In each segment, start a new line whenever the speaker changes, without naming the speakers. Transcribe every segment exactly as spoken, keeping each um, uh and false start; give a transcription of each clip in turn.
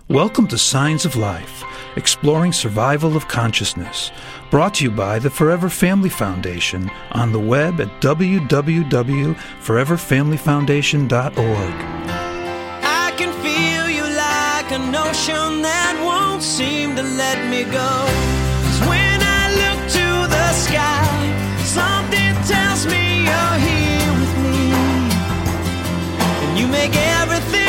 Welcome to Signs of Life, exploring survival of consciousness, brought to you by the Forever Family Foundation on the web at w w w dot forever family foundation dot org.
I can feel you like an ocean that won't seem to let me go. 'Cause when I look to the sky, something tells me you're here with me, and you make everything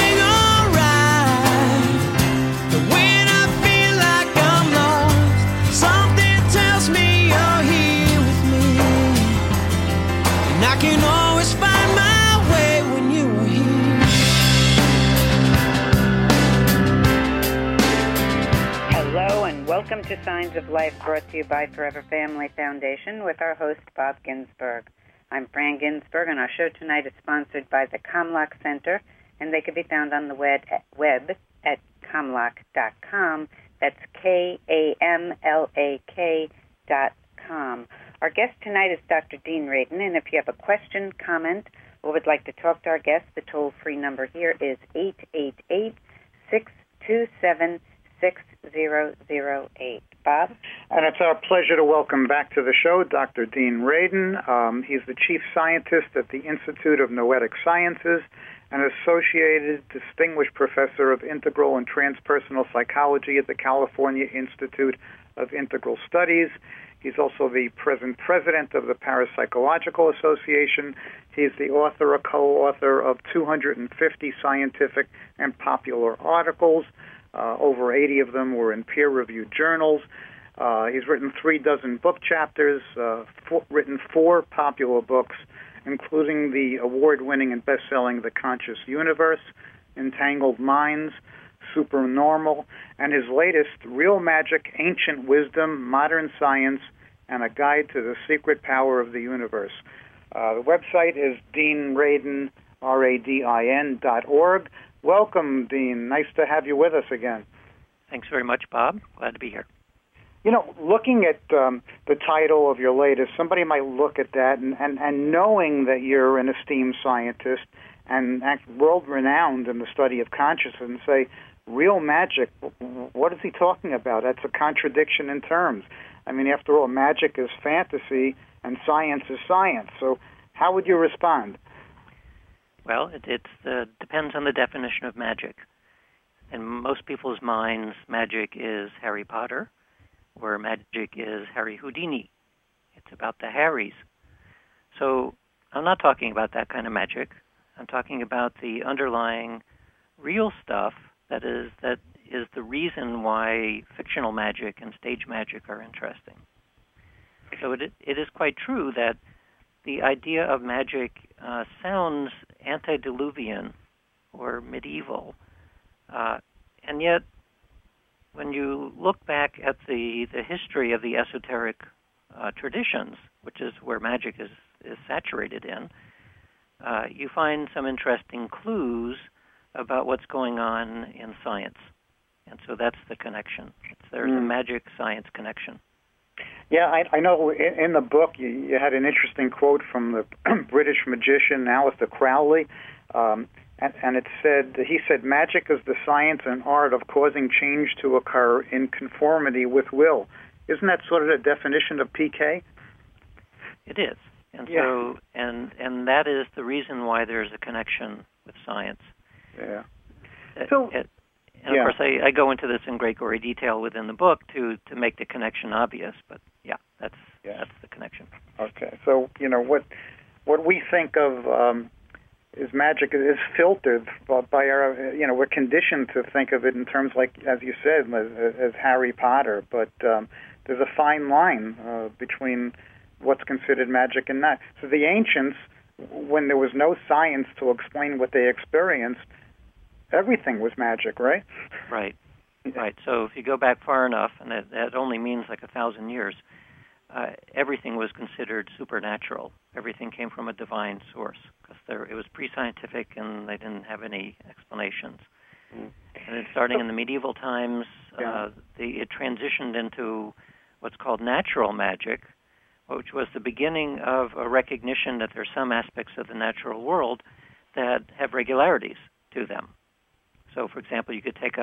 I can always find my way when you are here.
Hello and welcome to Signs of Life, brought to you by Forever Family Foundation with our host Bob Ginsberg. I'm Fran Ginsberg, and our show tonight is sponsored by the Kamlak Center, and they can be found on the web at, web at kamlak dot com. That's K A M L A K dot com. Our guest tonight is Doctor Dean Radin, and if you have a question, comment, or would like to talk to our guest, the toll-free number here is eight eight eight, six two seven, six zero zero eight. Bob?
And it's our pleasure to welcome back to the show Doctor Dean Radin. Um, he's the chief scientist at the Institute of Noetic Sciences and associated distinguished professor of integral and transpersonal psychology at the California Institute of Integral Studies. He's also the present president of the Parapsychological Association. He's the author or co-author of two hundred fifty scientific and popular articles. Uh, over eighty of them were in peer-reviewed journals. Uh, he's written three dozen book chapters, uh, four, written four popular books, including the award-winning and best-selling The Conscious Universe, Entangled Minds, Supernormal, and his latest, Real Magic, Ancient Wisdom, Modern Science, and a Guide to the Secret Power of the Universe. Uh, the website is Dean Radin, R A D I N dot org. Welcome, Dean. Nice to have you with us again.
Thanks very much, Bob. Glad to be here.
You know, looking at um, the title of your latest, somebody might look at that and, and, and knowing that you're an esteemed scientist and world-renowned in the study of consciousness and say, real magic, what is he talking about? That's a contradiction in terms. I mean, after all, magic is fantasy and science is science. So how would you respond?
Well, it it's, uh, depends on the definition of magic. In most people's minds, magic is Harry Potter, or magic is Harry Houdini. It's about the Harrys. So I'm not talking about that kind of magic. I'm talking about the underlying real stuff that is that is the reason why fictional magic and stage magic are interesting. So it it is quite true that the idea of magic uh, sounds antediluvian or medieval, uh, and yet when you look back at the, the history of the esoteric uh, traditions, which is where magic is, is saturated in, uh, you find some interesting clues about what's going on in science. And so that's the connection. It's, there's mm. a magic-science connection.
Yeah, I, I know in, in the book you, you had an interesting quote from the British magician Aleister Crowley, um, and, and it said, he said, magic is the science and art of causing change to occur in conformity with will. Isn't that sort of the definition of P K?
It is. And
yeah.
so, and and that is the reason why there's a connection with science.
Yeah.
So, it, and
yeah.
of course, I, I go into this in great gory detail within the book to, to make the connection obvious. But yeah, that's
yeah.
that's the connection.
Okay. So you know what what we think of um, is magic is filtered by our. You know, we're conditioned to think of it in terms like, as you said, as, as Harry Potter. But um, there's a fine line uh, between what's considered magic and not. So the ancients, when there was no science to explain what they experienced, everything was magic, right?
Right, right. So if you go back far enough, and that, that only means like a thousand years, uh, everything was considered supernatural. Everything came from a divine source, because it was pre-scientific and they didn't have any explanations. Mm. And then starting in the medieval times,
yeah.
uh, the, it transitioned into what's called natural magic, which was the beginning of a recognition that there are some aspects of the natural world that have regularities to them. So, for example, you could take a,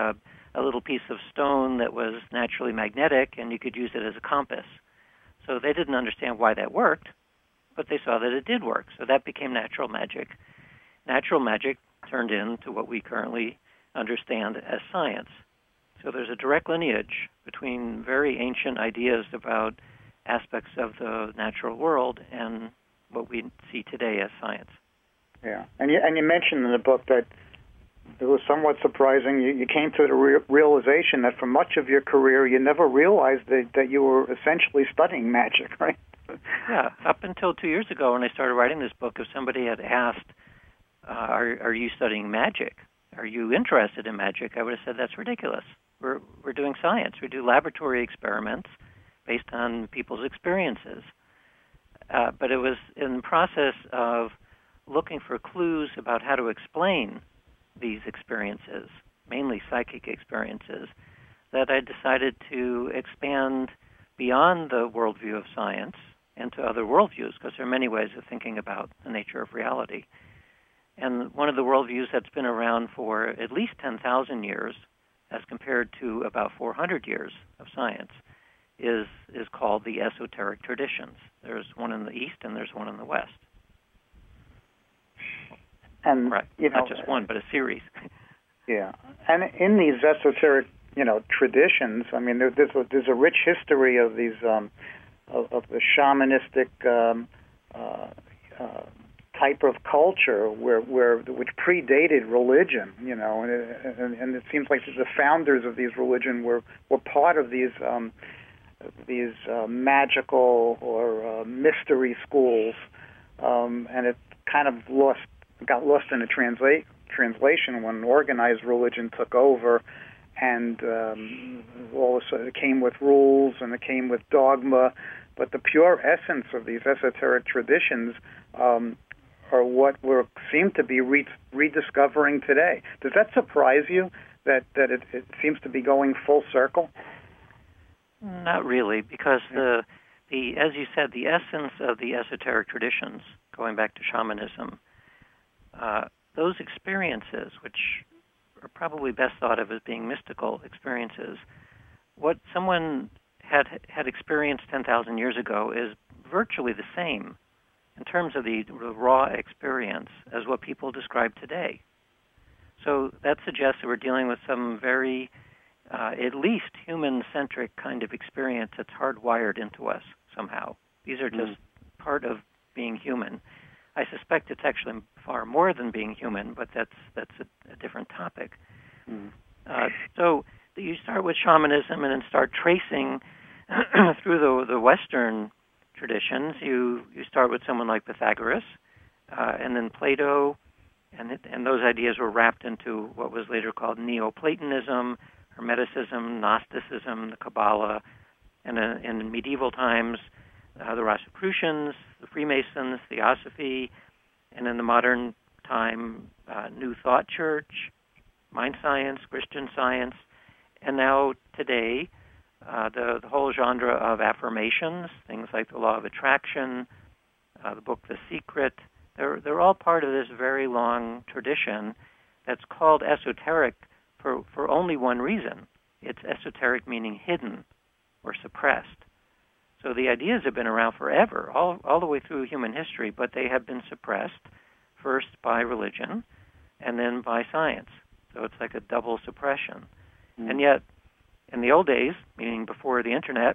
a little piece of stone that was naturally magnetic, and you could use it as a compass. So they didn't understand why that worked, but they saw that it did work. So that became natural magic. Natural magic turned into what we currently understand as science. So there's a direct lineage between very ancient ideas about aspects of the natural world and what we see today as science.
Yeah, and you, and you mentioned in the book that it was somewhat surprising. You, you came to the re- realization that for much of your career, you never realized that, that you were essentially studying magic, right?
Yeah, up until two years ago when I started writing this book, if somebody had asked, uh, are, are you studying magic? Are you interested in magic? I would have said, that's ridiculous. We're, we're doing science. We do laboratory experiments based on people's experiences. Uh, but it was in the process of looking for clues about how to explain these experiences, mainly psychic experiences, that I decided to expand beyond the worldview of science into other worldviews, because there are many ways of thinking about the nature of reality. And one of the worldviews that's been around for at least ten thousand years, as compared to about four hundred years of science, is is called the esoteric traditions. There's one in the East and there's one in the West.
And
right,
you know,
not just one, but a series.
Yeah, and in these esoteric, you know, traditions, I mean, there, there's a, there's a rich history of these um, of, of the shamanistic um, uh, uh, type of culture, where where which predated religion, you know, and it, and, and it seems like the founders of these religion were were part of these um, these uh, magical or uh, mystery schools, um, and it kind of lost. got lost in a translate, translation when organized religion took over, and um, all of a sudden it came with rules and it came with dogma, but the pure essence of these esoteric traditions um, are what we seem to be re- rediscovering today. Does that surprise you, that, that it, it seems to be going full circle?
Not really, because the, the as you said, the essence of the esoteric traditions, going back to shamanism, Uh, those experiences, which are probably best thought of as being mystical experiences, what someone had had experienced ten thousand years ago is virtually the same in terms of the, the raw experience as what people describe today. So that suggests that we're dealing with some very, uh, at least human-centric kind of experience that's hardwired into us somehow. These are just mm. part of being human. I suspect it's actually far more than being human, but that's that's a, a different topic. Mm. Uh, so you start with shamanism and then start tracing through the the Western traditions. You you start with someone like Pythagoras, uh, and then Plato, and it, and those ideas were wrapped into what was later called Neoplatonism, Hermeticism, Gnosticism, the Kabbalah, and uh, in medieval times, Uh, the Rosicrucians, the Freemasons, Theosophy, and in the modern time, uh, New Thought Church, Mind Science, Christian Science, and now today, uh, the, the whole genre of affirmations, things like the Law of Attraction, uh, the book The Secret. They're, they're all part of this very long tradition that's called esoteric for, for only one reason. It's esoteric meaning hidden or suppressed. So the ideas have been around forever, all, all the way through human history, but they have been suppressed first by religion and then by science. So it's like a double suppression. Mm. And yet, in the old days, meaning before the Internet,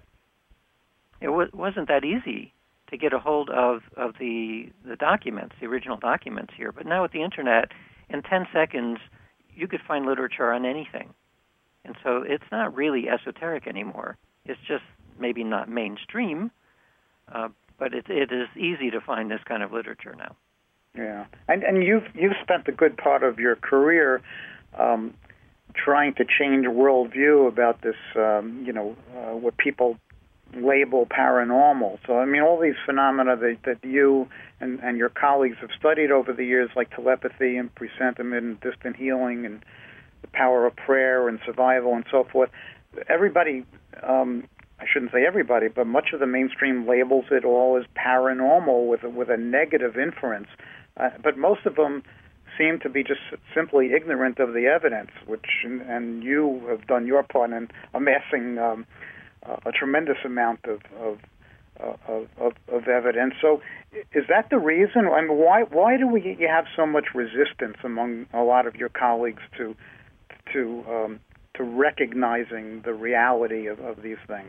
it w- wasn't that easy to get a hold of, of the, the documents, the original documents here. But now with the Internet, in ten seconds, you could find literature on anything. And so it's not really esoteric anymore. It's just maybe not mainstream, uh, but it, it is easy to find this kind of literature now.
Yeah, and and you've you've spent a good part of your career um, trying to change worldview about this, um, you know, uh, what people label paranormal. So I mean, all these phenomena that, that you and, and your colleagues have studied over the years, like telepathy and presentiment and distant healing and the power of prayer and survival and so forth. Everybody. Um, I shouldn't say everybody, but much of the mainstream labels it all as paranormal with a, with a negative inference. Uh, but most of them seem to be just simply ignorant of the evidence, which, and, and you have done your part in amassing um, a tremendous amount of of, of of of evidence. So, is that the reason? I mean, why why do we you have so much resistance among a lot of your colleagues to to um, to recognizing the reality of, of these things?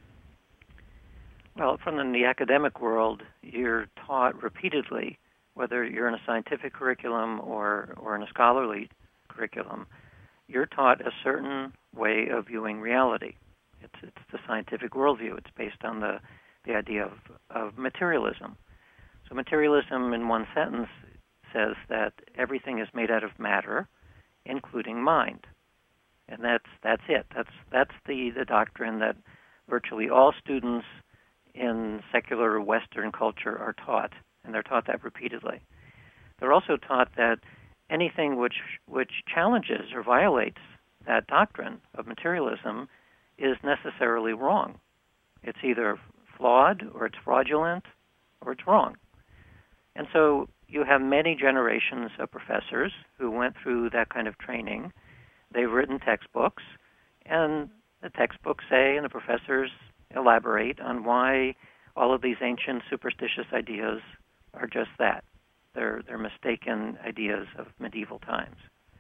Well, from in the academic world, you're taught repeatedly, whether you're in a scientific curriculum or, or in a scholarly curriculum, you're taught a certain way of viewing reality. It's, it's the scientific worldview. It's based on the, the idea of, of materialism. So materialism, in one sentence, says that everything is made out of matter, including mind. And that's that's it. That's that's the, the doctrine that virtually all students in secular Western culture are taught, and they're taught that repeatedly. They're also taught that anything which which challenges or violates that doctrine of materialism is necessarily wrong. It's either flawed, or it's fraudulent, or it's wrong. And so you have many generations of professors who went through that kind of training. They've written textbooks, and the textbooks say, and the professors elaborate on why all of these ancient superstitious ideas are just that. They're, they're mistaken ideas of medieval times.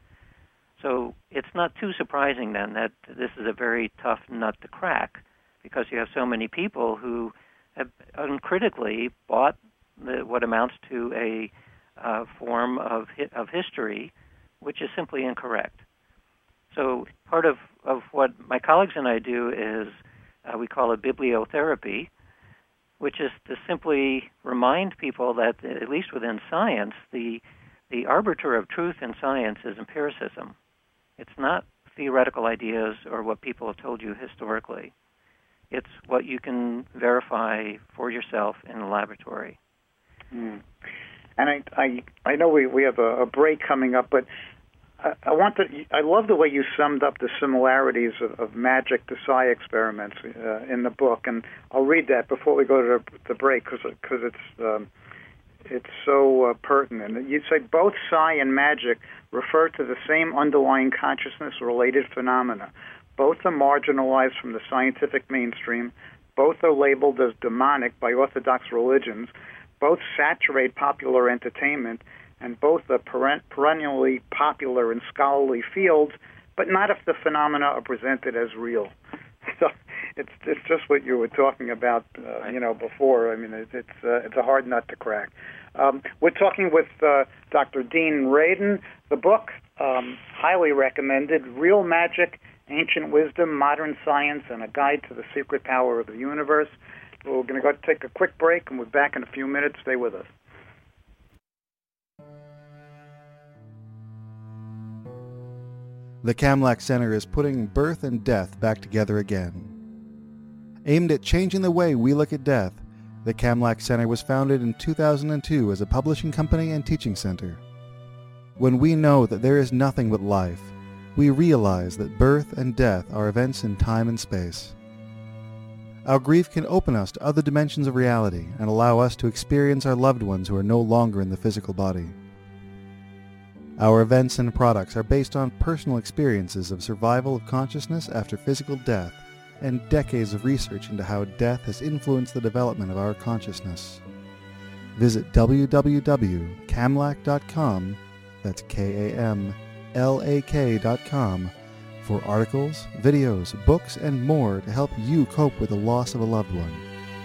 So it's not too surprising then that this is a very tough nut to crack, because you have so many people who have uncritically bought the, what amounts to a uh, form of hi- of history which is simply incorrect. So part of, of what my colleagues and I do is uh, we call it bibliotherapy, which is to simply remind people that, at least within science, the the arbiter of truth in science is empiricism. It's not theoretical ideas or what people have told you historically. It's what you can verify for yourself in the laboratory.
Mm. And I, I I know we, we have a, a break coming up, but I, I want to. I love the way you summed up the similarities of, of magic to psi experiments uh, in the book, and I'll read that before we go to the, the break because because it's um, it's so uh, pertinent. You say both psi and magic refer to the same underlying consciousness-related phenomena. Both are marginalized from the scientific mainstream. Both are labeled as demonic by orthodox religions. Both saturate popular entertainment, and both are peren- perennially popular in scholarly fields, but not if the phenomena are presented as real. So it's it's just what you were talking about, uh, right. you know, before. I mean, it, it's uh, it's a hard nut to crack. Um, we're talking with uh, Doctor Dean Radin. The book, um, highly recommended, Real Magic, Ancient Wisdom, Modern Science, and a Guide to the Secret Power of the Universe. We're going to go take a quick break, and we're back in a few minutes. Stay with us.
The Kamlach Center is putting birth and death back together again. Aimed at changing the way we look at death, the Kamlach Center was founded in two thousand two as a publishing company and teaching center. When we know that there is nothing but life, we realize that birth and death are events in time and space. Our grief can open us to other dimensions of reality and allow us to experience our loved ones who are no longer in the physical body. Our events and products are based on personal experiences of survival of consciousness after physical death and decades of research into how death has influenced the development of our consciousness. Visit w w w dot kamlach dot com, that's K A M L A K dot com, for articles, videos, books, and more to help you cope with the loss of a loved one.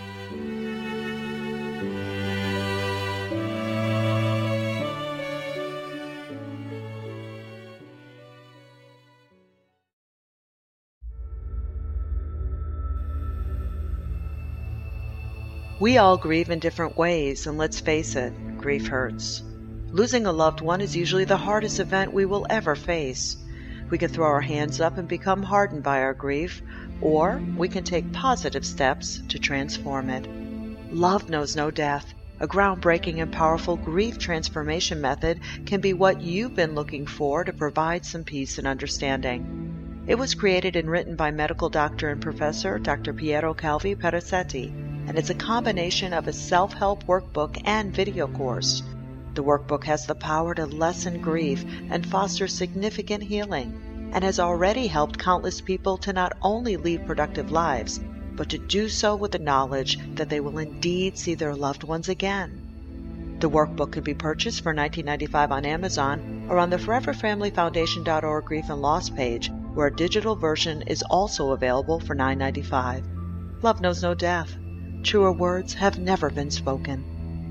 We all grieve in different ways, and let's face it, grief hurts. Losing a loved one is usually the hardest event we will ever face. We can throw our hands up and become hardened by our grief, or we can take positive steps to transform it. Love knows no death. A groundbreaking and powerful grief transformation method can be what you've been looking for to provide some peace and understanding. It was created and written by medical doctor and professor Doctor Piero Calvi Perazzetti, and it's a combination of a self-help workbook and video course. The The workbook has the power to lessen grief and foster significant healing, and has already helped countless people to not only lead productive lives, but to do so with the knowledge that they will indeed see their loved ones again. The workbook can be purchased for nineteen ninety-five dollars on Amazon or on the forever family foundation dot org Grief and Loss page, where a digital version is also available for nine ninety-five. Love knows no death. Truer words have never been spoken.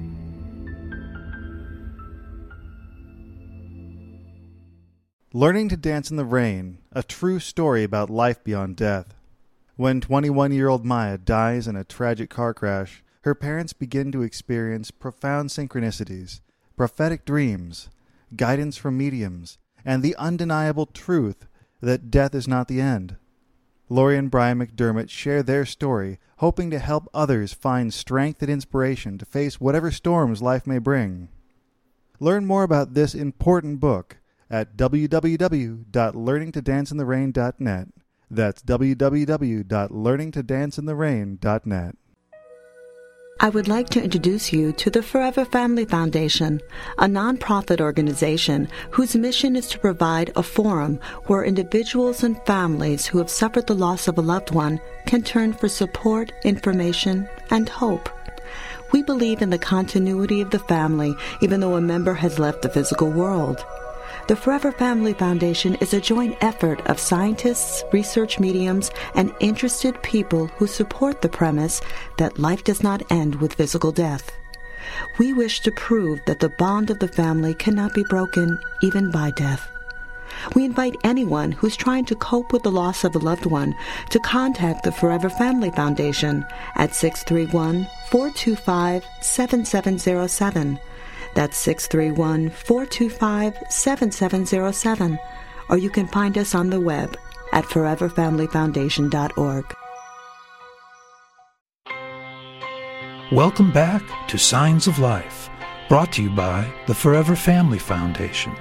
Learning to Dance in the Rain, a true story about life beyond death. When twenty-one-year-old Maya dies in a tragic car crash, her parents begin to experience profound synchronicities, prophetic dreams, guidance from mediums, and the undeniable truth that death is not the end. Lori and Brian McDermott share their story, hoping to help others find strength and inspiration to face whatever storms life may bring. Learn more about this important book at w w w dot learning to dance in the rain dot net. That's w w w dot learning to dance in the rain dot net.
I would like to introduce you to the Forever Family Foundation, a nonprofit organization whose mission is to provide a forum where individuals and families who have suffered the loss of a loved one can turn for support, information, and hope. We believe in the continuity of the family, even though a member has left the physical world. The Forever Family Foundation is a joint effort of scientists, research mediums, and interested people who support the premise that life does not end with physical death. We wish to prove that the bond of the family cannot be broken even by death. We invite anyone who's trying to cope with the loss of a loved one to contact the Forever Family Foundation at six three one, four two five, seven seven zero seven. That's six three one, four two five, seven seven zero seven. Or you can find us on the web at forever family foundation dot org.
Welcome back to Signs of Life, brought to you by the Forever Family Foundation.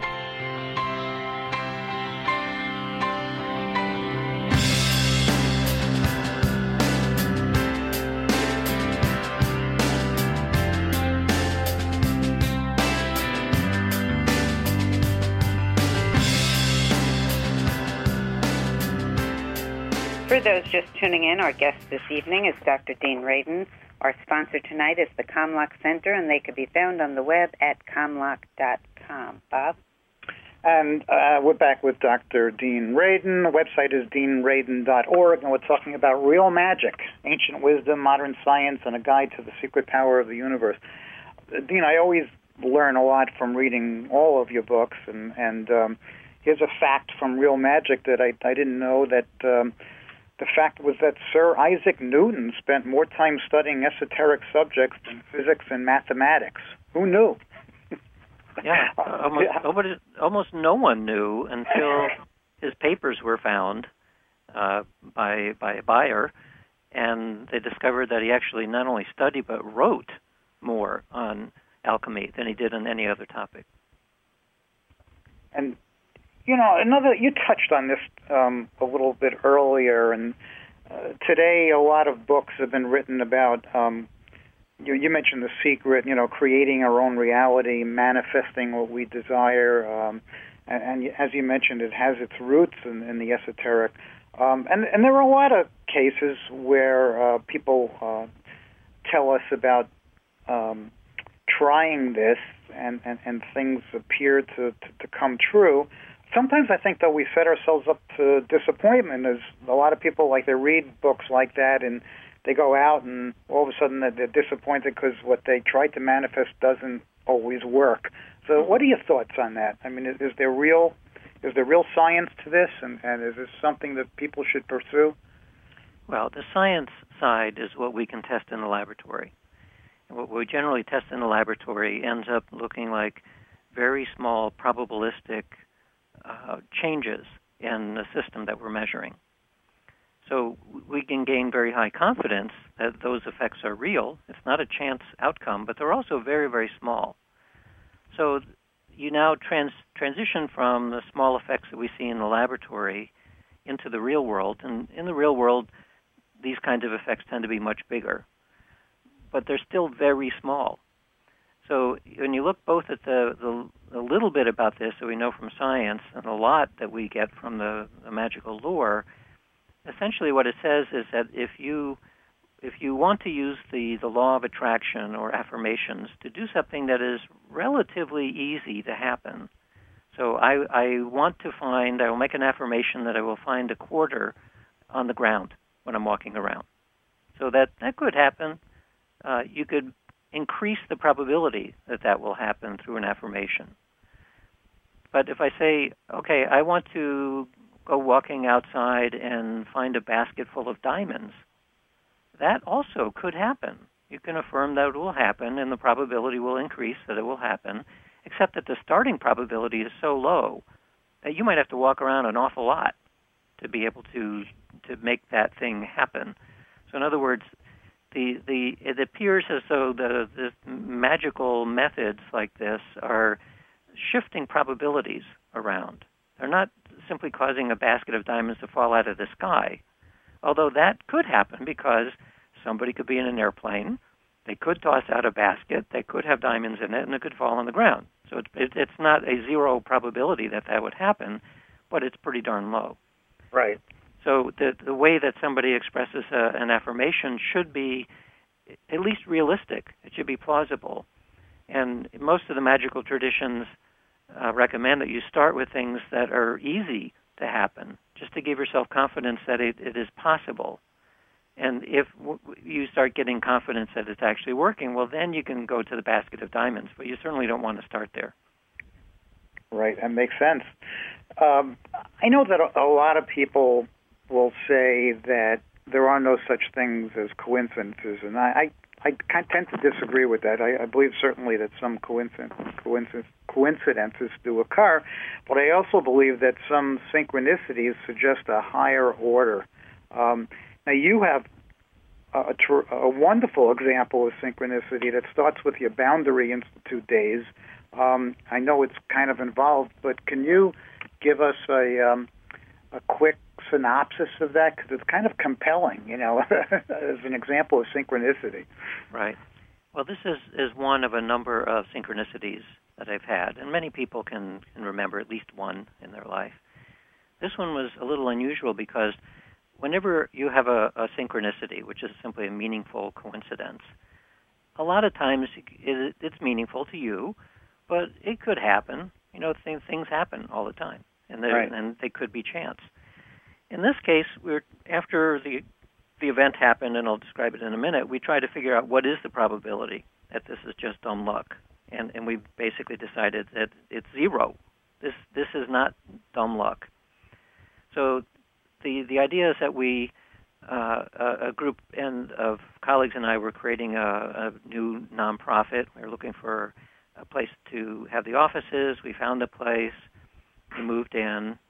For those just tuning in, our guest this evening is Doctor Dean Radin. Our sponsor tonight is the Comlock Center, and they can be found on the web at comlock dot com. Bob?
And uh, we're back with Doctor Dean Radin. The website is dean radin dot org, and we're talking about real magic, ancient wisdom, modern science, and a guide to the secret power of the universe. Uh, Dean, I always learn a lot from reading all of your books, and, and um, here's a fact from Real Magic that I, I didn't know, that um, the fact was that Sir Isaac Newton spent more time studying esoteric subjects than physics and mathematics. Who knew?
Yeah, almost, almost, almost no one knew until his papers were found uh, by by a buyer, and they discovered that he actually not only studied but wrote more on alchemy than he did on any other topic.
And you know, another, you touched on this um, a little bit earlier, and uh, today a lot of books have been written about, um, you, you mentioned The Secret, you know, creating our own reality, manifesting what we desire, um, and, and as you mentioned, it has its roots in, in the esoteric. Um, and, and there are a lot of cases where uh, people uh, tell us about um, trying this, and, and, and things appear to, to, to come true. Sometimes I think, though, we set ourselves up to disappointment, as a lot of people, like, they read books like that, and they go out, and all of a sudden they're disappointed because what they tried to manifest doesn't always work. So what are your thoughts on that? I mean, is, is there real is there real science to this, and, and is this something that people should pursue?
Well, the science side is what we can test in the laboratory. And what we generally test in the laboratory ends up looking like very small probabilistic Uh, changes in the system that we're measuring. So we can gain very high confidence that those effects are real. It's not a chance outcome, but they're also very, very small. So you now trans- transition from the small effects that we see in the laboratory into the real world. And in the real world, these kinds of effects tend to be much bigger. But they're still very small. So when you look both at the, the a little bit about this that we know from science and a lot that we get from the, the magical lore, essentially what it says is that if you if you want to use the, the law of attraction or affirmations to do something that is relatively easy to happen. So I, I want to find, I will make an affirmation that I will find a quarter on the ground when I'm walking around. So that, that could happen. Uh, you could increase the probability that that will happen through an affirmation. But if I say, okay, I want to go walking outside and find a basket full of diamonds, that also could happen. You can affirm that it will happen, and the probability will increase that it will happen, except that the starting probability is so low that you might have to walk around an awful lot to be able to to make that thing happen. So in other words, the the it appears as though the, the magical methods like this are shifting probabilities around. They're not simply causing a basket of diamonds to fall out of the sky, although that could happen because somebody could be in an airplane, they could toss out a basket, they could have diamonds in it, and it could fall on the ground. So it's, it, it's not a zero probability that that would happen, but it's pretty darn low.
Right.
So the the way that somebody expresses a, an affirmation should be at least realistic. It should be plausible. And most of the magical traditions uh, recommend that you start with things that are easy to happen, just to give yourself confidence that it, it is possible. And if w- you start getting confidence that it's actually working, well, then you can go to the basket of diamonds, but you certainly don't want to start there.
Right, that makes sense. Um, I know that a, a lot of people will say that there are no such things as coincidences, and I, I, I tend to disagree with that. I, I believe certainly that some coincidence, coincidence, coincidences do occur, but I also believe that some synchronicities suggest a higher order. Um, now, you have a, a, a wonderful example of synchronicity that starts with your Boundary Institute days. Um, I know it's kind of involved, but can you give us a um, a quick synopsis of that? Because it's kind of compelling, you know, as an example of synchronicity.
Right. Well, this is, is one of a number of synchronicities that I've had, and many people can, can remember at least one in their life. This one was a little unusual because whenever you have a, a synchronicity, which is simply a meaningful coincidence, a lot of times it, it's meaningful to you, but it could happen. You know, things, things happen all the time, and, right. and they could be chance. In this case, we're after the the event happened, and I'll describe it in a minute, we try to figure out what is the probability that this is just dumb luck. And, and we basically decided that it's zero. This this is not dumb luck. So the the idea is that we, uh, a, a group and of colleagues and I were creating a, a new nonprofit. We were looking for a place to have the offices. We found a place. We moved in.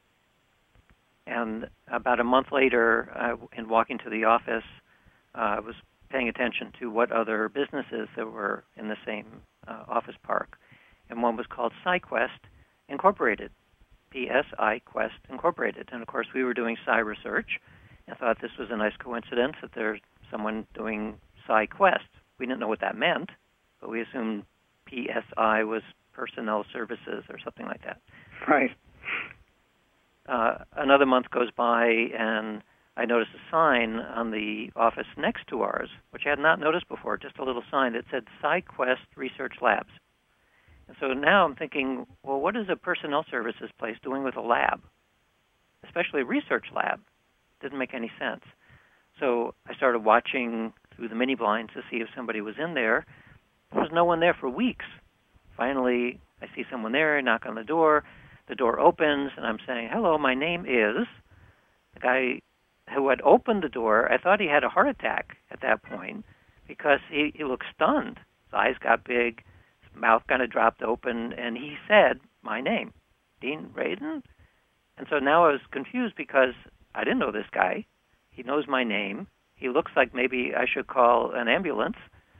And about a month later, uh, in walking to the office, uh, I was paying attention to what other businesses there were in the same uh, office park. And one was called PsyQuest Incorporated, P S I Quest Incorporated. And, of course, we were doing Psy research. I thought this was a nice coincidence that there's someone doing PsyQuest. We didn't know what that meant, but we assumed P S I was personnel services or something like that.
Right.
Uh, another month goes by, and I noticed a sign on the office next to ours, which I had not noticed before, just a little sign that said PsyQuest Research Labs. And so now I'm thinking, well, what is a personnel services place doing with a lab, especially a research lab? Didn't make any sense. So I started watching through the mini blinds to see if somebody was in there. There was no one there for weeks. Finally, I see someone there, I knock on the door. The door opens, and I'm saying, hello, my name is. The guy who had opened the door, I thought he had a heart attack at that point because he, he looked stunned. His eyes got big, his mouth kind of dropped open, and he said, my name, Dean Radin. And so now I was confused because I didn't know this guy. He knows my name. He looks like maybe I should call an ambulance.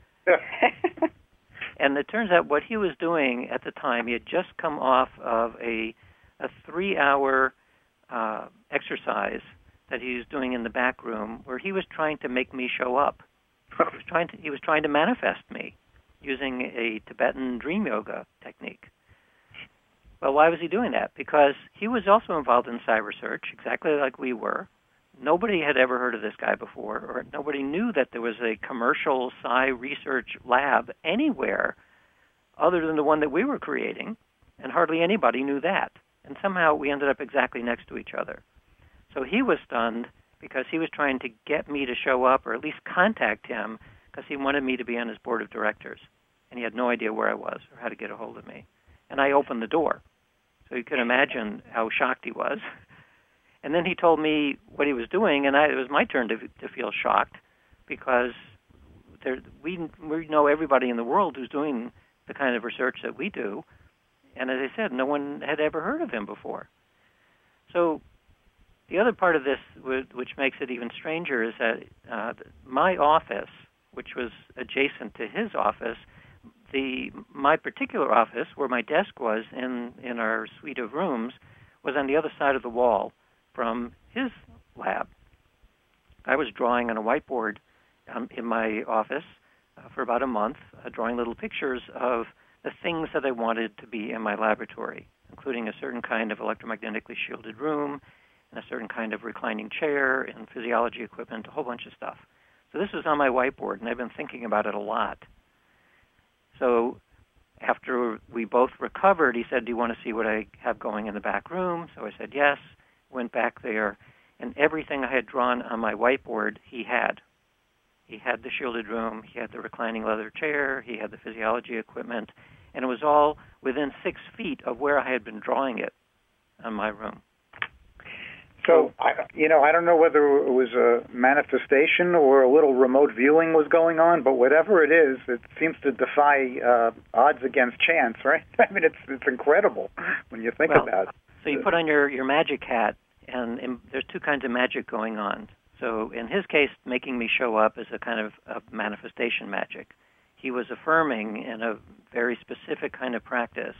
And it turns out what he was doing at the time, he had just come off of a a three-hour uh, exercise that he was doing in the back room, where he was trying to make me show up. He was trying to he was trying to manifest me using a Tibetan dream yoga technique. Well, why was he doing that? Because he was also involved in psi research, exactly like we were. Nobody had ever heard of this guy before, or nobody knew that there was a commercial psi research lab anywhere other than the one that we were creating, and hardly anybody knew that. And somehow we ended up exactly next to each other. So he was stunned because he was trying to get me to show up or at least contact him because he wanted me to be on his board of directors. And he had no idea where I was or how to get a hold of me. And I opened the door. So you can imagine how shocked he was. And then he told me what he was doing, and I, it was my turn to, to feel shocked because there, we, we know everybody in the world who's doing the kind of research that we do. And as I said, no one had ever heard of him before. So the other part of this, which makes it even stranger, is that uh, my office, which was adjacent to his office, the my particular office, where my desk was in, in our suite of rooms, was on the other side of the wall from his lab. I was drawing on a whiteboard um, in my office uh, for about a month, uh, drawing little pictures of the things that I wanted to be in my laboratory, including a certain kind of electromagnetically shielded room, and a certain kind of reclining chair, and physiology equipment, a whole bunch of stuff. So this was on my whiteboard, and I've been thinking about it a lot. So after we both recovered, he said, do you want to see what I have going in the back room? So I said yes, went back there, and everything I had drawn on my whiteboard, he had. He had the shielded room, he had the reclining leather chair, he had the physiology equipment, and it was all within six feet of where I had been drawing it on my room.
So, I, you know, I don't know whether it was a manifestation or a little remote viewing was going on, but whatever it is, it seems to defy uh, odds against chance, right? I mean, it's it's incredible when you think
well,
about it.
So you put on your, your magic hat, and, and there's two kinds of magic going on. So in his case, making me show up is a kind of, of manifestation magic. He was affirming in a very specific kind of practice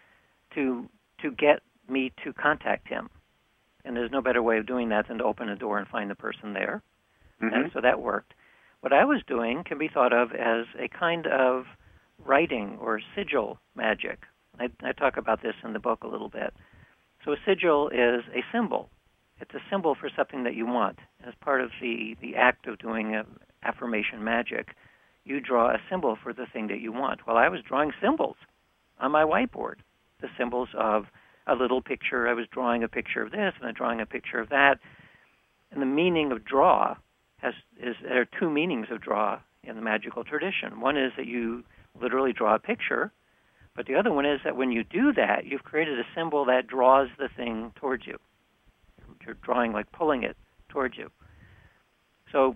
to to get me to contact him. And there's no better way of doing that than to open a door and find the person there. Mm-hmm. And so that worked. What I was doing can be thought of as a kind of writing or sigil magic. I, I talk about this in the book a little bit. So a sigil is a symbol. It's a symbol for something that you want. As part of the, the act of doing a, affirmation magic, you draw a symbol for the thing that you want. Well, I was drawing symbols on my whiteboard, the symbols of a little picture. I was drawing a picture of this and I'm drawing a picture of that. And the meaning of draw has is there are two meanings of draw in the magical tradition. One is that you literally draw a picture, but the other one is that when you do that, you've created a symbol that draws the thing towards you. You're drawing, like pulling it towards you. So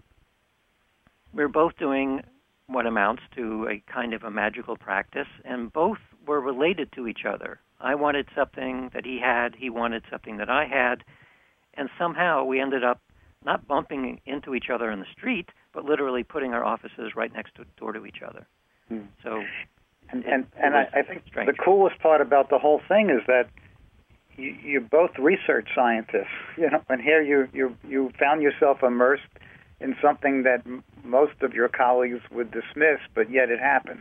we're both doing what amounts to a kind of a magical practice, and both were related to each other. I wanted something that he had, he wanted something that I had, and somehow we ended up not bumping into each other in the street, but literally putting our offices right next to, door to each other. Hmm. So,
and
it,
and,
it
and I, I think
strange.
The coolest part about the whole thing is that you, you're both research scientists, you know, and here you you you found yourself immersed in something that m- most of your colleagues would dismiss, but yet it happened.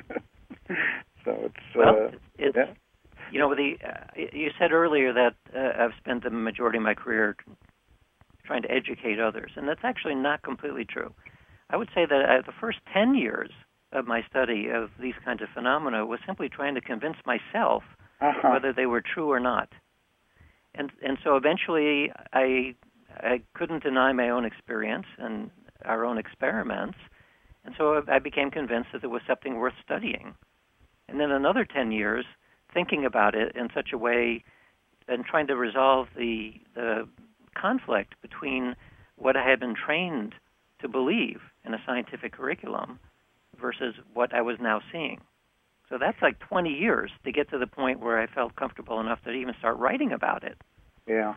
So it's
well,
uh,
it's.
Yeah.
You know, the uh, you said earlier that uh, I've spent the majority of my career trying to educate others, and that's actually not completely true. I would say that uh, the first ten years of my study of these kinds of phenomena was simply trying to convince myself uh-huh. whether they were true or not. And and so eventually I I couldn't deny my own experience and our own experiments, and so I became convinced that there was something worth studying. And then another ten years thinking about it in such a way and trying to resolve the the conflict between what I had been trained to believe in a scientific curriculum versus what I was now seeing. So that's like twenty years to get to the point where I felt comfortable enough to even start writing about it.
Yeah.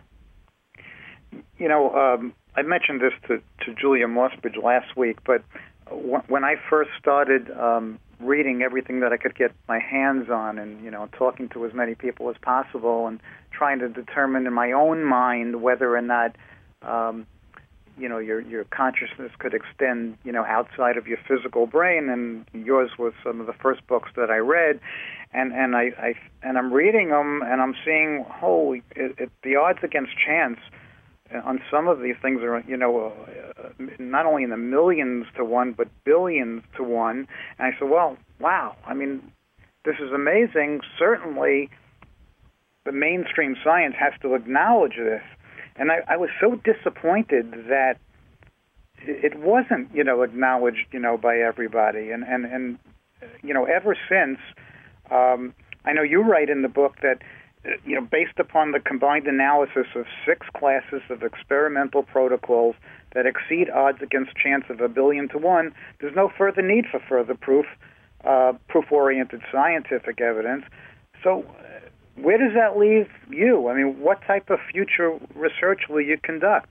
You know, um, I mentioned this to, to Julia Mossbridge last week, but w- when I first started um, reading everything that I could get my hands on and, you know, talking to as many people as possible and trying to determine in my own mind whether or not um, you know, your your consciousness could extend, you know, outside of your physical brain, and yours was some of the first books that I read, and and I, I and I'm reading them, and I'm seeing, holy, it, it, the odds against chance on some of these things are, you know, uh, not only in the millions to one, but billions to one. And I said, well, wow, I mean, this is amazing. Certainly, the mainstream science has to acknowledge this. And I, I was so disappointed that it wasn't, you know, acknowledged, you know, by everybody. And, and, and you know, ever since, um, I know you write in the book that, you know, based upon the combined analysis of six classes of experimental protocols that exceed odds against chance of a billion to one, there's no further need for further proof, uh, proof-oriented scientific evidence. So uh, where does that leave you? I mean, what type of future research will you conduct?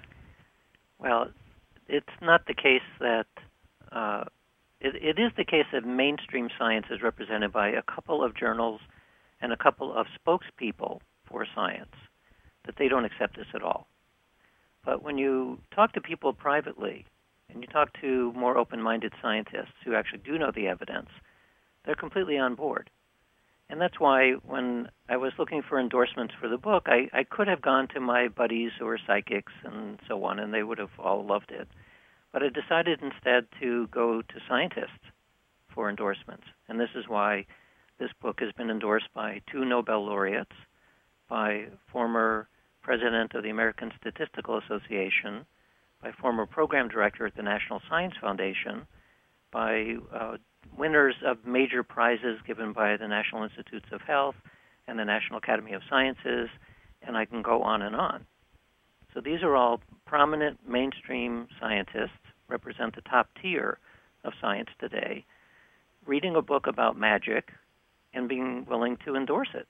Well, it's not the case that uh, it, it is the case that mainstream science is represented by a couple of journals and a couple of spokespeople for science, that they don't accept this at all. But when you talk to people privately, and you talk to more open-minded scientists who actually do know the evidence, they're completely on board. And that's why when I was looking for endorsements for the book, I, I could have gone to my buddies who are psychics and so on, and they would have all loved it. But I decided instead to go to scientists for endorsements. And this is why this book has been endorsed by two Nobel laureates, by former president of the American Statistical Association, by former program director at the National Science Foundation, by uh, winners of major prizes given by the National Institutes of Health and the National Academy of Sciences, and I can go on and on. So these are all prominent mainstream scientists, represent the top tier of science today, reading a book about magic and being willing to endorse it.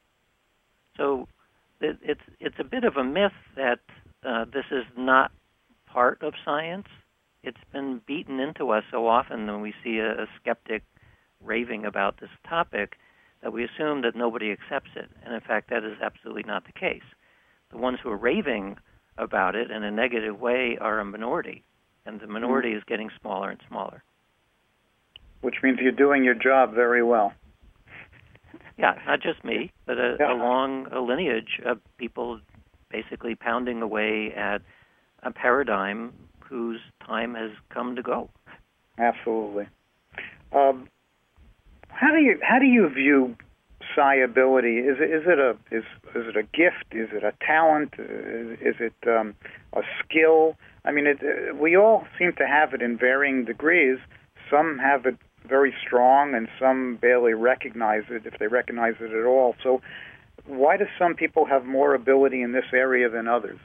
So it, it's it's a bit of a myth that uh, this is not part of science. It's been beaten into us so often when we see a, a skeptic raving about this topic that we assume that nobody accepts it. And in fact, that is absolutely not the case. The ones who are raving about it in a negative way are a minority, and the minority mm-hmm. is getting smaller and smaller.
Which means you're doing your job very well.
Yeah, not just me, but a,
yeah.
a long a lineage of people basically pounding away at a paradigm whose time has come to go.
Absolutely. Um, how do you how do you view psi ability? Is it is it a is is it a gift? Is it a talent? Is, is it um, a skill? I mean, it, uh, we all seem to have it in varying degrees. Some have it very strong, and some barely recognize it, if they recognize it at all. So why do some people have more ability in this area than others?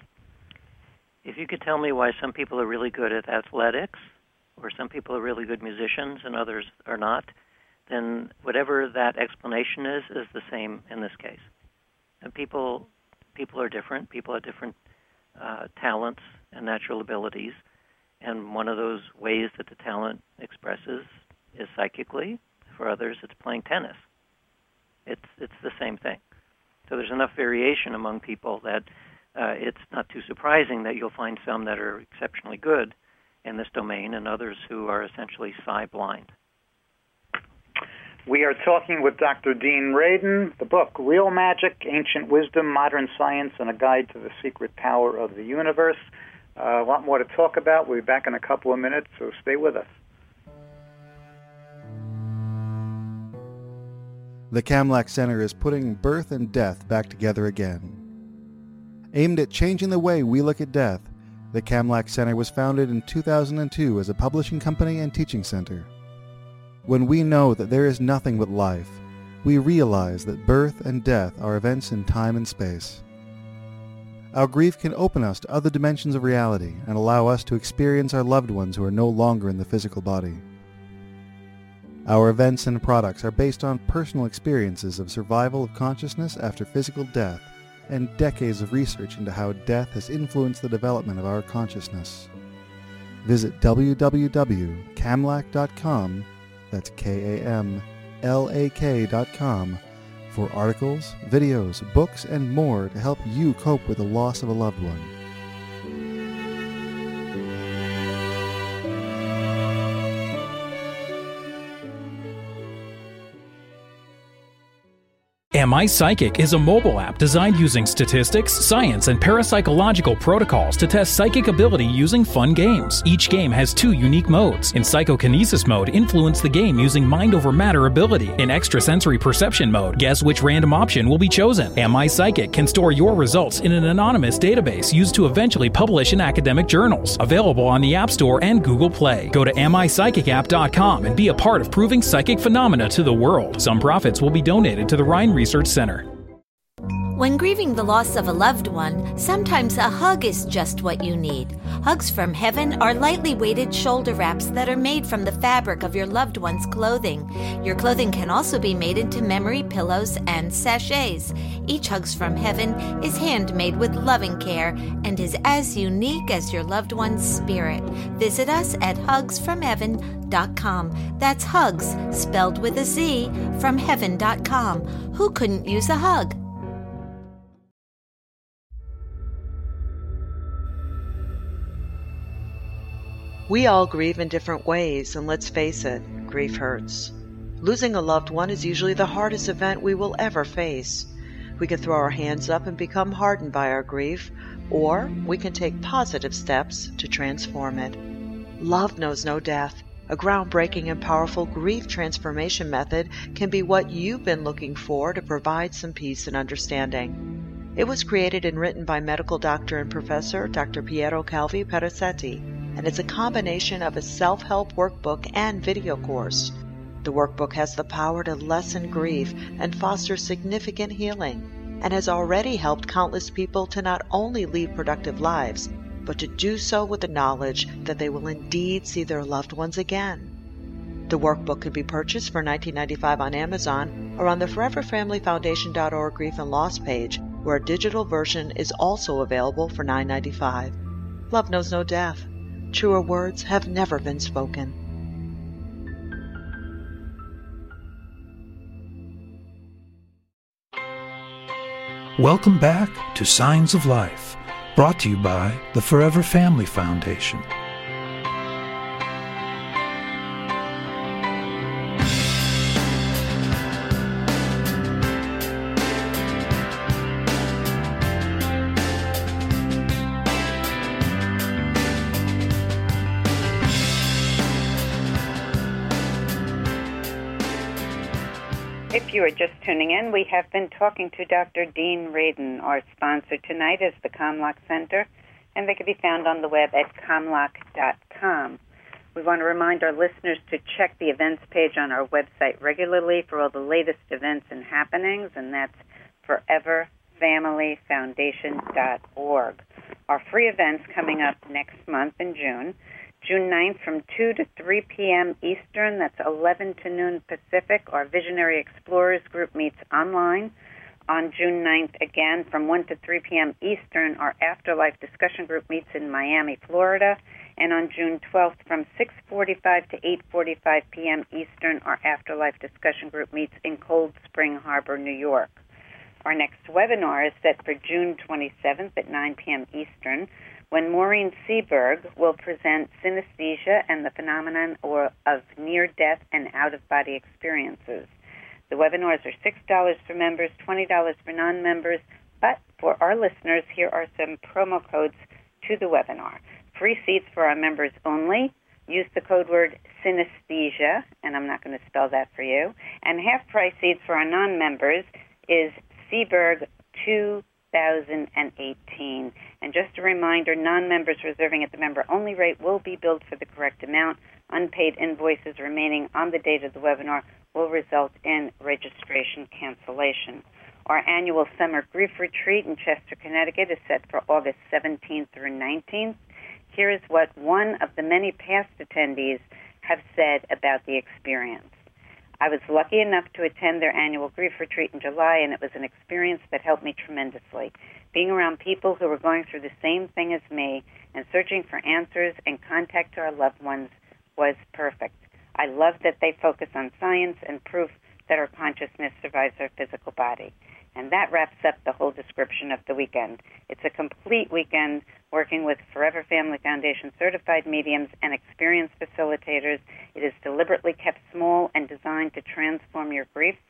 If you could tell me why some people are really good at athletics, or some people are really good musicians and others are not, then whatever that explanation is, is the same in this case. And people people are different. People have different uh, talents and natural abilities. And one of those ways that the talent expresses is psychically. For others, it's playing tennis. It's it's the same thing. So there's enough variation among people that uh, it's not too surprising that you'll find some that are exceptionally good in this domain and others who are essentially psi blind.
We are talking with Doctor Dean Radin. The book, Real Magic, Ancient Wisdom, Modern Science, and a Guide to the Secret Power of the Universe. Uh, a lot more to talk about. We'll be back in a couple of minutes, so stay with us.
The Kamlach Center is putting birth and death back together again. Aimed at changing the way we look at death, the Kamlach Center was founded in two thousand two as a publishing company and teaching center. When we know that there is nothing but life, we realize that birth and death are events in time and space. Our grief can open us to other dimensions of reality and allow us to experience our loved ones who are no longer in the physical body. Our events and products are based on personal experiences of survival of consciousness after physical death and decades of research into how death has influenced the development of our consciousness. Visit w w w dot kamlach dot com, that's K A M L A K dot com, for articles, videos, books, and more to help you cope with the loss of a loved one.
Am I Psychic is a mobile app designed using statistics, science, and parapsychological protocols to test psychic ability using fun games. Each game has two unique modes. In psychokinesis mode, influence the game using mind over matter ability. In extrasensory perception mode, guess which random option will be chosen. Am I Psychic can store your results in an anonymous database used to eventually publish in academic journals. Available on the App Store and Google Play. Go to am i psychic app dot com and be a part of proving psychic phenomena to the world. Some profits will be donated to the Rhine Research Center.
When grieving the loss of a loved one, sometimes a hug is just what you need. Hugs from Heaven are lightly weighted shoulder wraps that are made from the fabric of your loved one's clothing. Your clothing can also be made into memory pillows and sachets. Each Hugs from Heaven is handmade with loving care and is as unique as your loved one's spirit. Visit us at hugs from heaven dot com. That's hugs, spelled with a Z, from heaven dot com. Who couldn't use a hug?
We all grieve in different ways, and let's face it, grief hurts. Losing a loved one is usually the hardest event we will ever face. We can throw our hands up and become hardened by our grief, or we can take positive steps to transform it. Love knows no death. A groundbreaking and powerful grief transformation method can be what you've been looking for to provide some peace and understanding. It was created and written by medical doctor and professor Doctor Piero Calvi Perazzetti, and it's a combination of a self-help workbook and video course. The workbook has the power to lessen grief and foster significant healing, and has already helped countless people to not only lead productive lives, but to do so with the knowledge that they will indeed see their loved ones again. The workbook can be purchased for nineteen ninety-five dollars on Amazon or on the forever family foundation dot org Grief and Loss page, where a digital version is also available for nine ninety-five. Love knows no death. Truer words have never been spoken.
Welcome back to Signs of Life, brought to you by the Forever Family Foundation.
If you are just tuning in, we have been talking to Doctor Dean Radin. Our sponsor tonight is the Comlock Center, and they can be found on the web at comlock dot com. We want to remind our listeners to check the events page on our website regularly for all the latest events and happenings, and that's forever family foundation dot org. Our free events coming up next month in June. June ninth from two to three p.m. Eastern, that's eleven to noon Pacific, our Visionary Explorers group meets online. On June ninth, again, from one to three p.m. Eastern, our Afterlife discussion group meets in Miami, Florida. And on June twelfth, from six forty-five to eight forty-five p.m. Eastern, our Afterlife discussion group meets in Cold Spring Harbor, New York. Our next webinar is set for June twenty-seventh at nine p.m. Eastern, when Maureen Seberg will present synesthesia and the phenomenon or of near-death and out-of-body experiences. The webinars are six dollars for members, twenty dollars for non-members, but for our listeners, here are some promo codes to the webinar. Free seats for our members only. Use the code word synesthesia, and I'm not going to spell that for you. And half-price seats for our non-members is Seberg two thousand eighteen. And just a reminder, non-members reserving at the member-only rate will be billed for the correct amount. Unpaid invoices remaining on the date of the webinar will result in registration cancellation. Our annual summer grief retreat in Chester, Connecticut is set for August seventeenth through nineteenth. Here is what one of the many past attendees have said about the experience. I was lucky enough to attend their annual grief retreat in July, and it was an experience that helped me tremendously. Being around people who were going through the same thing as me and searching for answers and contact to our loved ones was perfect. I love that they focus on science and proof that our consciousness survives our physical body. And that wraps up the whole description of the weekend. It's a complete weekend working with Forever Family Foundation certified mediums and experienced facilitators. It is deliberately kept small and designed to transform your grief.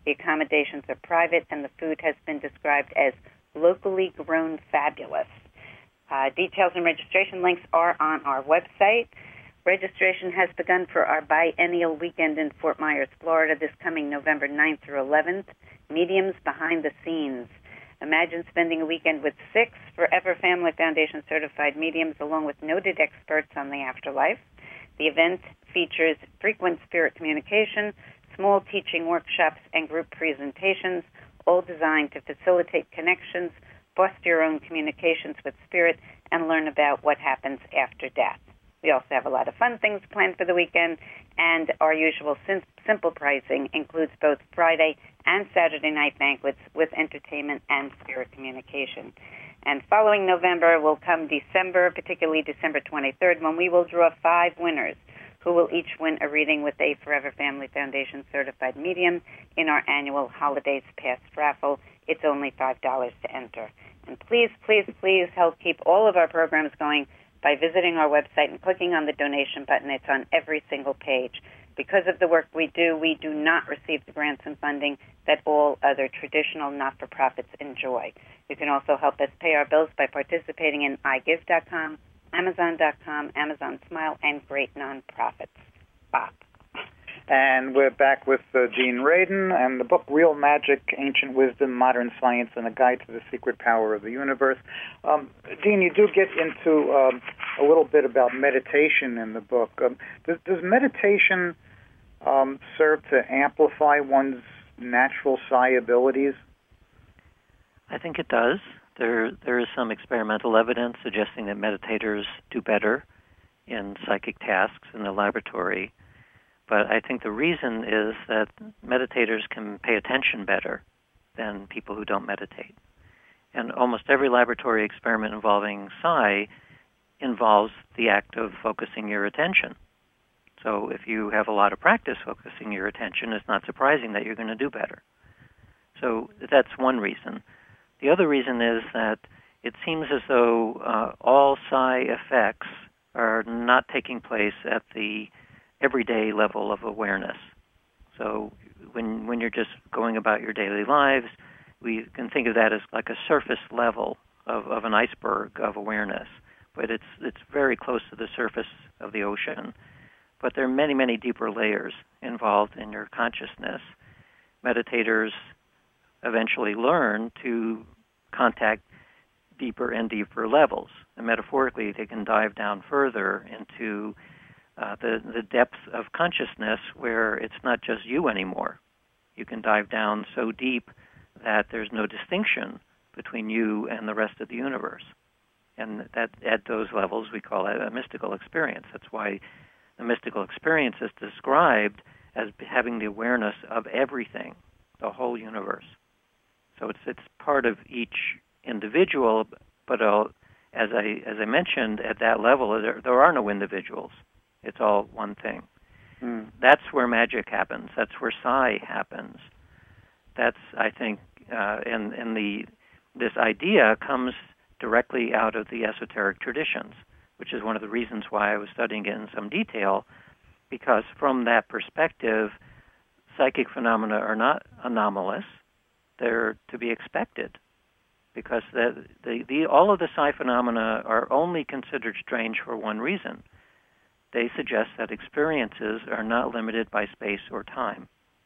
The accommodations are private, and the food has been described as locally grown fabulous. Uh, details and registration links are on our website. Registration has begun for our biennial weekend in Fort Myers, Florida, this coming November ninth through eleventh. Mediums behind the scenes. Imagine spending a weekend with six Forever Family Foundation certified mediums along with noted experts on the afterlife. The event features frequent spirit communication, small teaching workshops, and group presentations, all designed to facilitate connections, foster your own communications with spirit, and learn about what happens after death. We also have a lot of fun things planned for the weekend, and our usual sim- simple pricing includes both Friday and Saturday night banquets with entertainment and spirit communication. And following November will come December, particularly December twenty-third, when we will draw five winners who will each win a reading with a Forever Family Foundation certified medium in our annual Holidays Past raffle. It's only five dollars to enter. And please, please, please help keep all of our programs going by visiting our website and clicking on the donation button. It's on every single page. Because of the work we do, we do not receive the grants and funding that all other traditional not-for-profits enjoy. You can also help us pay our bills by participating in i give dot com, amazon dot com, Amazon Smile, and great nonprofits. Bob.
And we're back with uh, Dean Radin and the book Real Magic, Ancient Wisdom, Modern Science, and a Guide to the Secret Power of the Universe. Um, Dean, you do get into um, a little bit about meditation in the book. Um, does, does meditation um, serve to amplify one's natural psi abilities?
I think it does. There, there is some experimental evidence suggesting that meditators do better in psychic tasks in the laboratory. But I think the reason is that meditators can pay attention better than people who don't meditate. And almost every laboratory experiment involving psi involves the act of focusing your attention. So if you have a lot of practice focusing your attention, it's not surprising that you're going to do better. So that's one reason. The other reason is that it seems as though uh, all psi effects are not taking place at the everyday level of awareness. So when when you're just going about your daily lives, we can think of that as like a surface level of, of an iceberg of awareness. But it's it's very close to the surface of the ocean. But there are many, many deeper layers involved in your consciousness. Meditators eventually learn to contact deeper and deeper levels. And metaphorically, they can dive down further into Uh, the, the depth of consciousness where it's not just you anymore. You can dive down so deep that there's no distinction between you and the rest of the universe. And that at those levels we call it a mystical experience. That's why the mystical experience is described as having the awareness of everything, the whole universe. So it's it's part of each individual, but uh, as I as I mentioned, at that level there, there are no individuals. It's all one thing. Mm. That's where magic happens. That's where psi happens. That's, I think, uh, and, and the this idea comes directly out of the esoteric traditions, which is one of the reasons why I was studying it in some detail, because from that perspective, psychic phenomena are not anomalous. They're to be expected, because the, the, the, all of the psi phenomena are only considered strange for one reason. They suggest that experiences are not limited by space or time.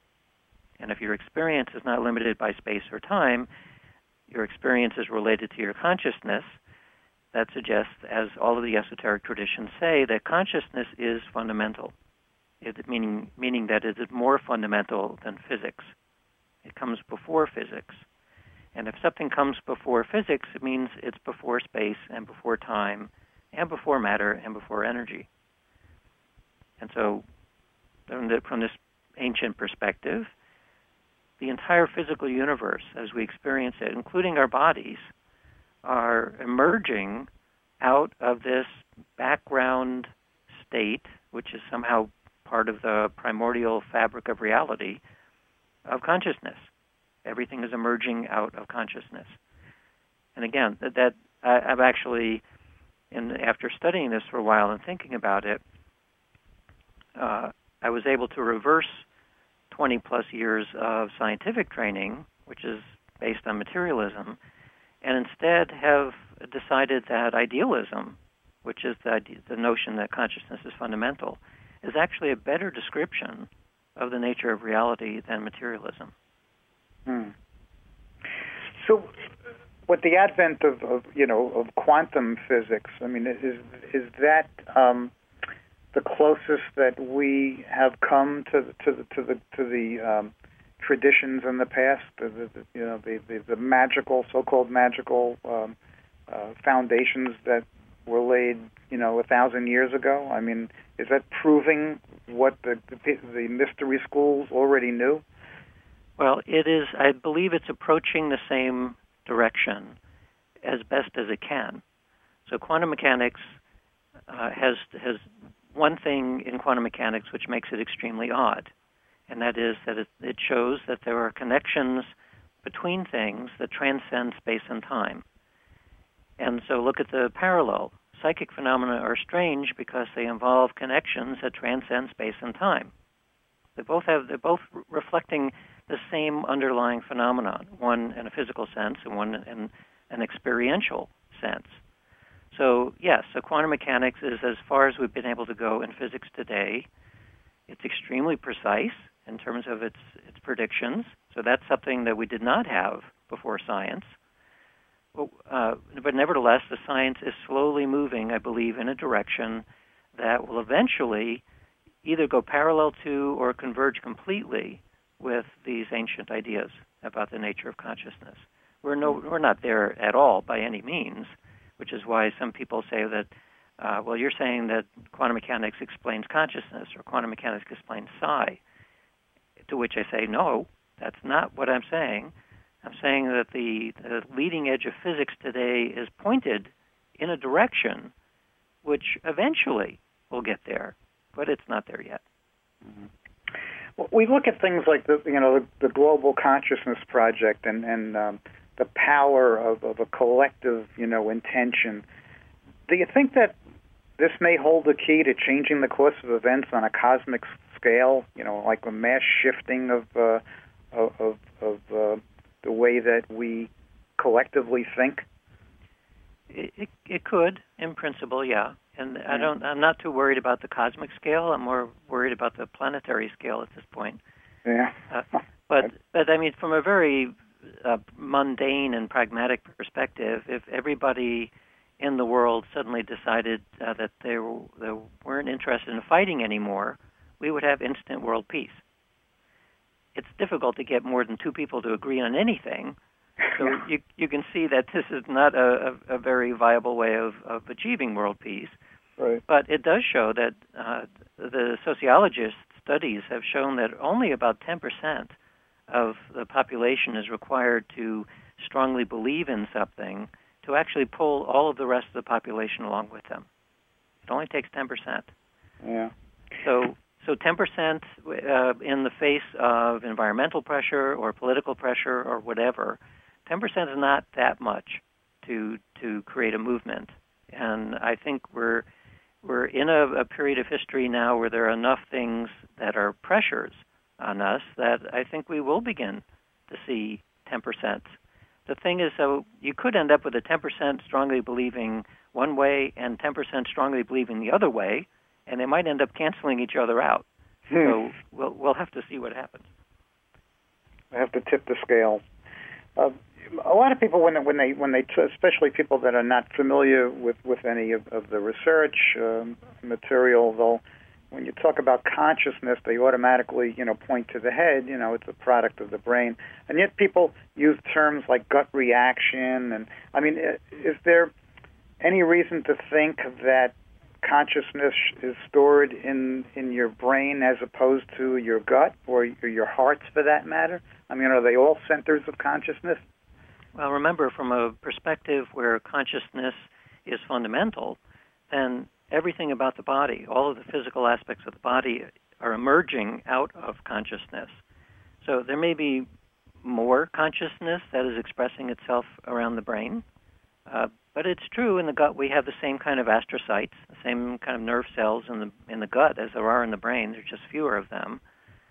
And if your experience is not limited by space or time, your experience is related to your consciousness. That suggests, as all of the esoteric traditions say, that consciousness is fundamental, it, meaning, meaning that it is more fundamental than physics. It comes before physics. And if something comes before physics, it means it's before space and before time and before matter and before energy. And so, from, the, from this ancient perspective, the entire physical universe, as we experience it, including our bodies, are emerging out of this background state, which is somehow part of the primordial fabric of reality, of consciousness. Everything is emerging out of consciousness. And again, that, that I, I've actually, in, after studying this for a while and thinking about it, Uh, I was able to reverse twenty plus years of scientific training, which is based on materialism, and instead have decided that idealism, which is the, the notion that consciousness is fundamental, is actually a better description of the nature of reality than materialism.
Hmm. So, with the advent of, of you know of quantum physics, I mean, is is that um, the closest that we have come to the, to the to the to the um, traditions in the past? The, the, you know, the, the, the magical, so-called magical um, uh, foundations that were laid, you know, a thousand years ago. I mean, is that proving what the the, the mystery schools already knew?
Well, it is. I believe it's approaching the same direction as best as it can. So quantum mechanics uh, has has one thing in quantum mechanics which makes it extremely odd, and that is that it, it shows that there are connections between things that transcend space and time. And so look at the parallel. Psychic phenomena are strange because they involve connections that transcend space and time. They both have they're both reflecting the same underlying phenomenon, one in a physical sense and one in an experiential sense. So yes, so quantum mechanics is as far as we've been able to go in physics today. It's extremely precise in terms of its its predictions. So that's something that we did not have before science. Uh, but nevertheless, the science is slowly moving, I believe, in a direction that will eventually either go parallel to or converge completely with these ancient ideas about the nature of consciousness. We're no, we're not there at all by any means, which is why some people say that, uh, well, you're saying that quantum mechanics explains consciousness or quantum mechanics explains psi, to which I say, no, that's not what I'm saying. I'm saying that the, the leading edge of physics today is pointed in a direction which eventually will get there, but it's not there yet.
Mm-hmm. Well, we look at things like the you know the, the Global Consciousness Project and and um, the power of, of a collective you know intention. Do you think that this may hold the key to changing the course of events on a cosmic scale? You know, like a mass shifting of uh, of of, of uh, the way that we collectively think?
It, it, it could, in principle, yeah. And I don't. I'm not too worried about the cosmic scale. I'm more worried about the planetary scale at this point.
Yeah.
Uh, but but I mean, from a very uh, mundane and pragmatic perspective, if everybody in the world suddenly decided uh, that they, were, they weren't interested in fighting anymore, we would have instant world peace. It's difficult to get more than two people to agree on anything. So
yeah.
you you can see that this is not a, a, a very viable way of, of achieving world peace.
Right.
But it does show that uh, the sociologist studies have shown that only about ten percent of the population is required to strongly believe in something to actually pull all of the rest of the population along with them. It only takes ten percent.
Yeah.
So so ten percent uh, in the face of environmental pressure or political pressure or whatever, ten percent is not that much to to create a movement. And I think we're we're in a, a period of history now where there are enough things that are pressures on us that I think we will begin to see ten percent. The thing is, though, you could end up with a ten percent strongly believing one way and ten percent strongly believing the other way, and they might end up canceling each other out.
Hmm.
So we'll we'll have to see what happens.
I have to tip the scale. Uh, a lot of people, when they, when they, when they, especially people that are not familiar with, with any of, of the research um, material, they'll, when you talk about consciousness, they automatically, you know, point to the head. You know, it's a product of the brain, and yet people use terms like gut reaction. And I mean, is there any reason to think that consciousness is stored in, in your brain as opposed to your gut or your heart, for that matter? I mean, are they all centers of consciousness?
Well, remember, from a perspective where consciousness is fundamental, then everything about the body, all of the physical aspects of the body, are emerging out of consciousness. So there may be more consciousness that is expressing itself around the brain, uh, but it's true in the gut we have the same kind of astrocytes, the same kind of nerve cells in the in the gut as there are in the brain. There's just fewer of them.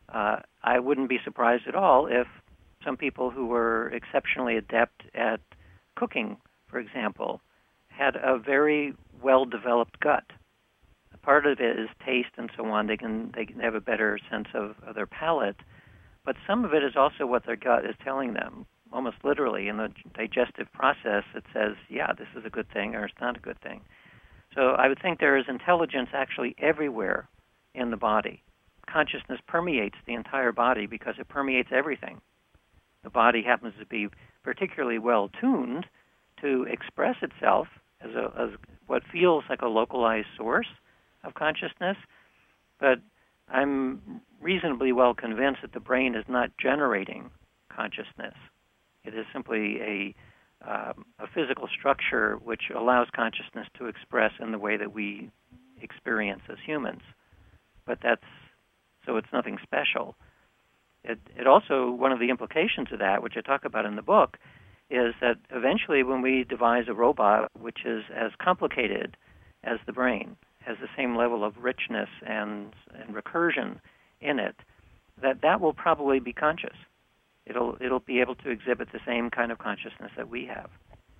uh, I wouldn't be surprised at all if some people who were exceptionally adept at cooking, for example, had a very well-developed gut. Part of it is taste and so on. They can they can have a better sense of, of their palate, but some of it is also what their gut is telling them. Almost literally, in the digestive process, it says, yeah, this is a good thing or it's not a good thing. So I would think there is intelligence actually everywhere in the body. Consciousness permeates the entire body because it permeates everything. The body happens to be particularly well-tuned to express itself as, a, as what feels like a localized source of consciousness, but I'm reasonably well convinced that the brain is not generating consciousness. It is simply a um, a physical structure which allows consciousness to express in the way that we experience as humans. But that's so it's nothing special. It, it also, one of the implications of that, which I talk about in the book, is that eventually when we devise a robot which is as complicated as the brain, has the same level of richness and, and recursion in it, that that will probably be conscious. It'll it'll be able to exhibit the same kind of consciousness that we have.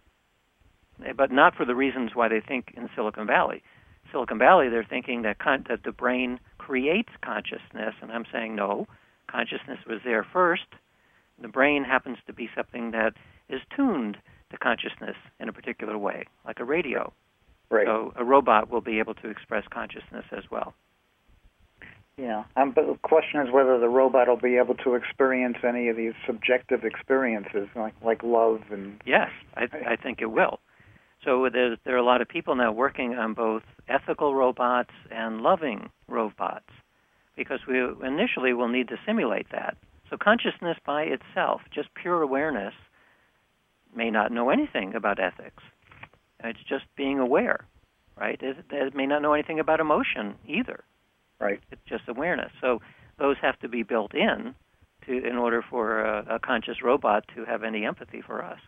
But not for the reasons why they think in Silicon Valley. Silicon Valley, they're thinking that, con- that the brain creates consciousness, and I'm saying no, consciousness was there first. The brain happens to be something that is tuned to consciousness in a particular way, like a radio.
Right.
So a robot will be able to express consciousness as well.
Yeah, um, but the question is whether the robot will be able to experience any of these subjective experiences, like like love and...
Yes, I, I think it will. So there's, there are a lot of people now working on both ethical robots and loving robots, because we initially will need to simulate that. So consciousness by itself, just pure awareness, may not know anything about ethics. It's just being aware, right? It, it may not know anything about emotion either.
Right.
It's just awareness. So those have to be built in to in order for a, a conscious robot to have any empathy for us.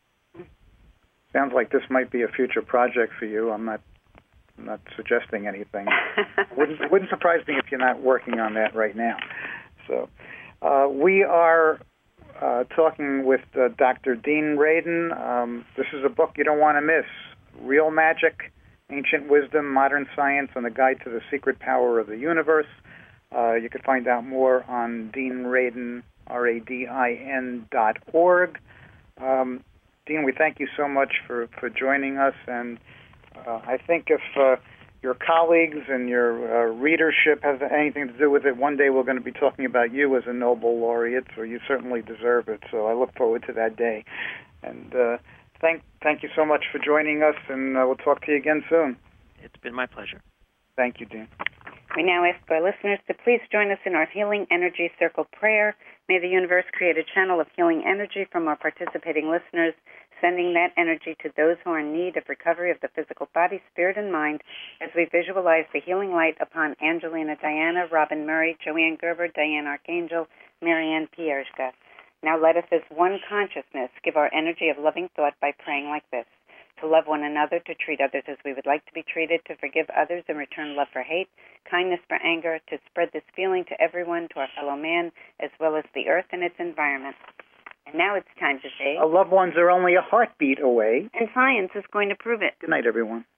Sounds like this might be a future project for you. I'm not I'm not suggesting anything. wouldn't wouldn't surprise me if you're not working on that right now. So uh, we are uh, talking with uh, Doctor Dean Radin. Um, this is a book you don't want to miss. Real Magic, Ancient Wisdom, Modern Science, and a Guide to the Secret Power of the Universe. Uh, you can find out more on Dean Radin, R A D I N dot org. Um, Dean, we thank you so much for, for joining us, and uh, I think if uh, your colleagues and your uh, readership has anything to do with it, one day we're going to be talking about you as a Nobel laureate, so you certainly deserve it. So I look forward to that day. And uh, thank thank you so much for joining us, and uh, we'll talk to you again soon.
It's been my pleasure.
Thank you, Dean.
We now ask our listeners to please join us in our Healing Energy Circle prayer. May the universe create a channel of healing energy from our participating listeners, sending that energy to those who are in need of recovery of the physical body, spirit, and mind, as we visualize the healing light upon Angelina Diana, Robin Murray, Joanne Gerber, Diane Archangel, Marianne Pierzka. Now let us as one consciousness give our energy of loving thought by praying like this: to love one another, to treat others as we would like to be treated, to forgive others and return love for hate, kindness for anger, to spread this feeling to everyone, to our fellow man, as well as the earth and its environment. And now it's time to say,
our loved ones are only a heartbeat away.
And science is going to prove it.
Good night, everyone.